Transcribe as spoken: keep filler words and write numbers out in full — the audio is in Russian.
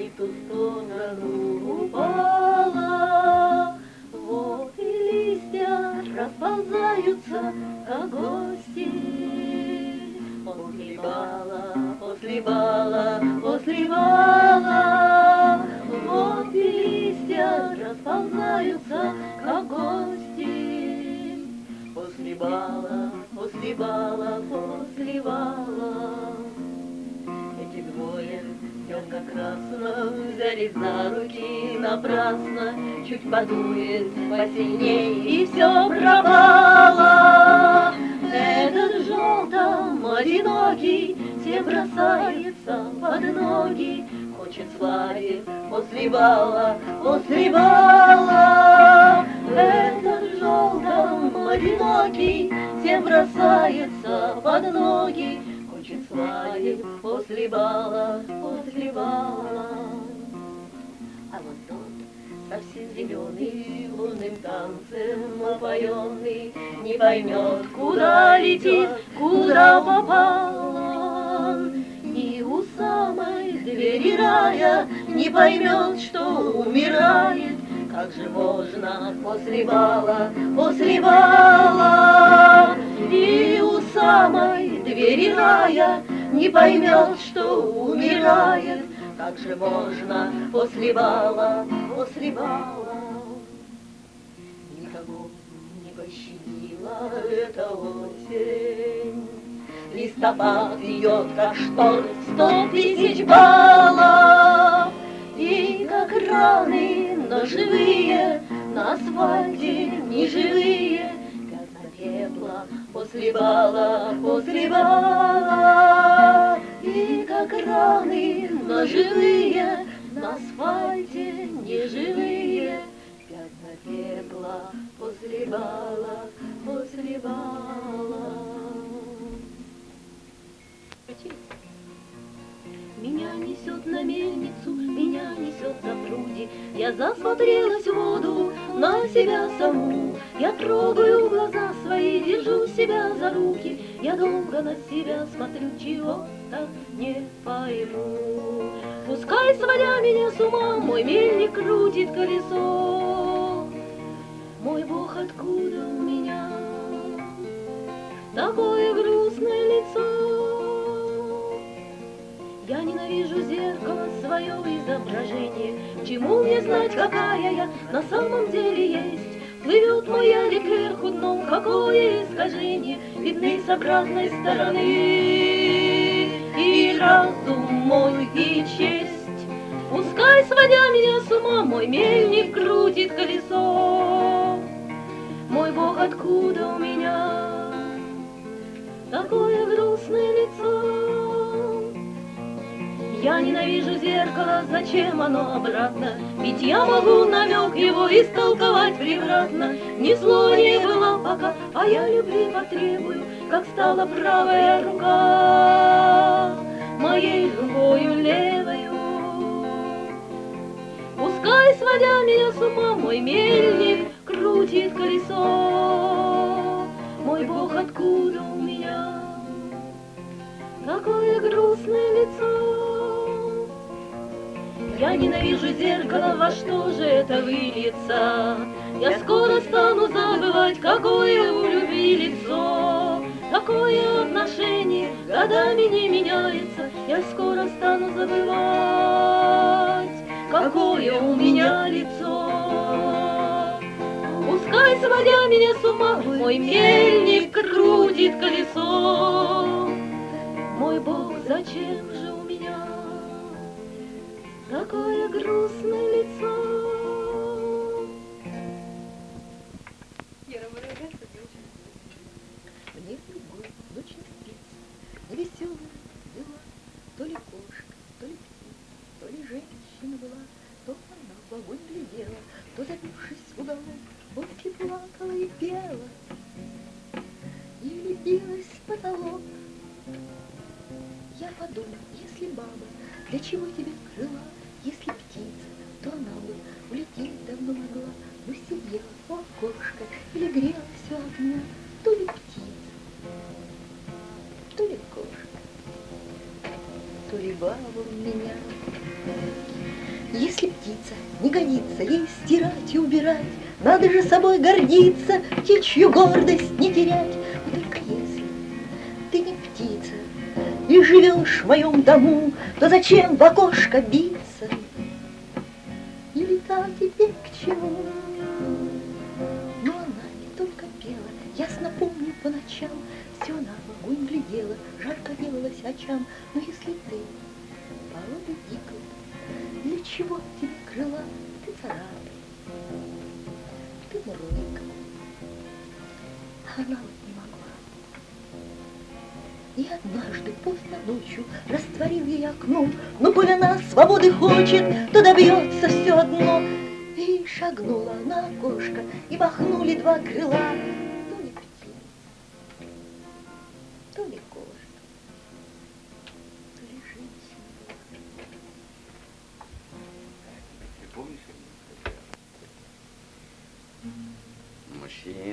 в ту сторону упала. Вот и листья расползаются, как гости. После бала, после бала, после бала, вот и листья расползаются, как гости. После бала, после бала, после бала. Эти двое темно-красно взялись за руки напрасно. Чуть подует посильней, и все пропало. Этот в желтом одинокий все бросается под ноги. Хочет свадеб после бала, после бала. Этот в желтом одинокий все бросается под ноги. Хочет свадеб после бала, после бала. А вот тот совсем зеленый, лунным танцем опоенный, не поймет, куда летит, куда попал он. И у самой двери рая не поймет, что умирает. Как же можно после бала, после бала? И у самой двери рая не поймет, что умирает. Как же можно после бала, после бала? Никого не пощадила эта осень. Листопад бьет, как шторм, сто тысяч баллов. И как раны, но живые, на асфальте неживые. Пятна пепла после бала, после бала. И как раны, но живые, на асфальте неживые. Пятна пепла после бала, после бала. Меня несет на мельницу, меня несет за пруди. Я засмотрелась в воду на себя саму. Я трогаю глаза свои, держу себя за руки. Я долго на себя смотрю, чего-то не пойму. Пускай, сводя меня с ума, мой мельник крутит колесо. Мой Бог, откуда у меня такое грустное лицо? Я ненавижу зеркало, свое изображение. К чему мне знать, какая я на самом деле есть? Плывет мой ялик кверху дном, какое искажение видны с обратной стороны. И разум мой, и честь, пускай, сводя меня с ума, мой мельник крутит колесо. Мой Бог, откуда у меня такое грустное лицо? Я ненавижу зеркало, зачем оно обратно? Ведь я могу намек его истолковать превратно. Ни зло не было пока, а я любви потребую, как стала правая рука моей рукою левою. Пускай, сводя меня с ума, мой мельник крутит колесо. Мой Бог, откуда у меня такое грустное лицо? Я ненавижу зеркало, во что же это выльется? Я скоро стану забывать, какое у любви лицо. Какое отношение годами не меняется. Я скоро стану забывать, какое у меня лицо. Пускай, сводя меня с ума, мой мельник крутит колесо. Мой Бог, зачем же у меня такое грустное лицо? Мне другой ночь не спится, невеселая была, то ли кошка, то ли птица, то ли женщина была, то она в огонь глядела, то, забившись в уголок, вовсе плакала и пела, и лепилась в потолок. Я подумал, если баба, для чего тебе крыла? Если птица, то она бы улететь давно могла. Но сидела у окошка или грелась у огня. То ли птица, то ли кошка, то ли баба у меня. Если птица не годится ей стирать и убирать, надо же собой гордиться, птичью гордость не терять. Но только если ты не птица и живешь в моем дому, то зачем в окошко биться? И летать теперь к чему? Но она не только пела, ясно помню по ночам, все она в огонь глядела, жарко делалась очам. Но если ты породы дикой, для чего тебе крыла? Ты царапай, ты мурлыка, а она вот не могла. И однажды поздно ночью растворил ей окно, но коль она свободы хочет, то добьется все одно. И шагнула на окошко, и махнули два крыла. То ли птица, то ли кошка, то ли женщина. Ты помнишь, мужчина?